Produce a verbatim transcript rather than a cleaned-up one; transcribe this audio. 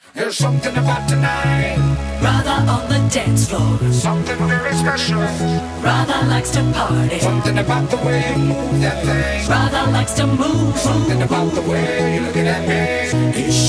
There's something about tonight. Brother on the dance floor. Something very special. Brother likes to party. Something about the way you move that thing. Brother likes to move. Something about the way you're looking at me. He's